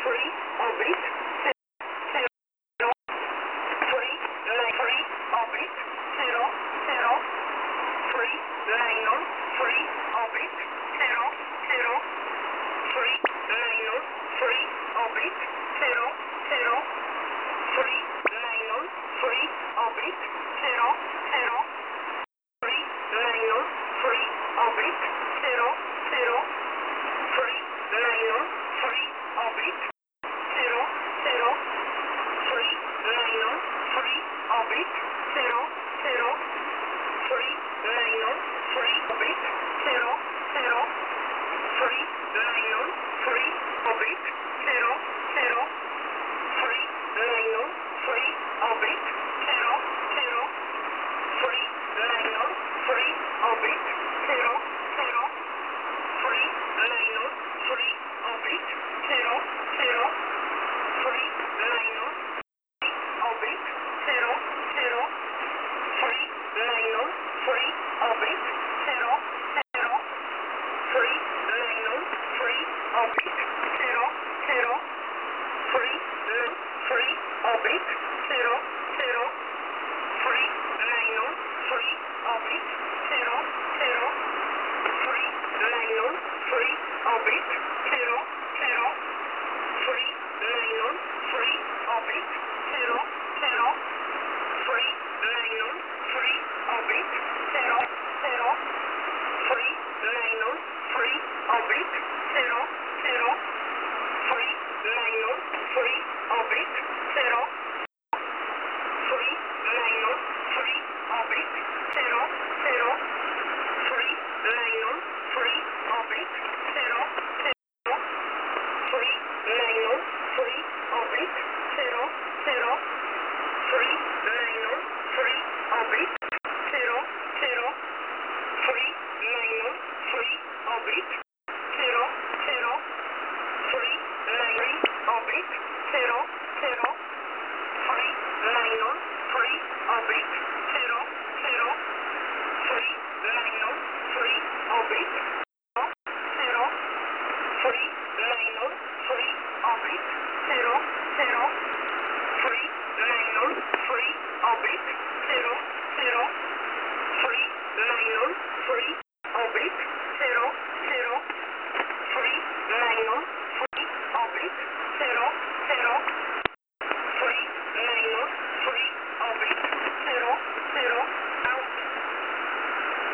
free, oblique, free, oblique, 0, 0, free, minor, free, oblique, 0, 0, free, minor, free, oblique, 0, 0, free, minor, free, oblique, 0, 0, free, minor, free, oblique, 0, 0, free, minor, free, oblique, 0, 0, free, minor, free, oblique, 0, 0, free, minor, free, oblique, 0, 0, free, minor, free, oblique, 0, 0, free, minor, free, oblique, 0, 0, free, minor, free, oblique, 0, 0, free, minor, free, oblique, 0, 0, free, minor, free, oblique, 0, 0, free, minor, free, oblique, 0, 0, free, minor, free, oblique, 0, 0, free, free, oblique, 0, 0, free, minor, free, oblique, 0, 0, free, minor, free, oblique, 0, 0, free, minor, free, oblique, 0, 0, free, minor, free, oblique, 0, 0, free, minor, free, oblique, 0, 0, free, minor, free, oblique, 0, free, minor, free, oblique, 0, 0, free, minor, free, oblique, 0, 0, free, minor, free, oblique, 0, 0, free, minor, free, oblique, 0, 0, free, minor, free, oblique, 0, 0, free, minor, oblique, 0, 0, free, minor, free, oblique, 0, 0, free, minor, free, oblique, 0, 0, free, minor, free, oblique, 0, 0, free, minor, free, oblique, 0, 0, free, minor, free, oblique, 0, 0, free, minor,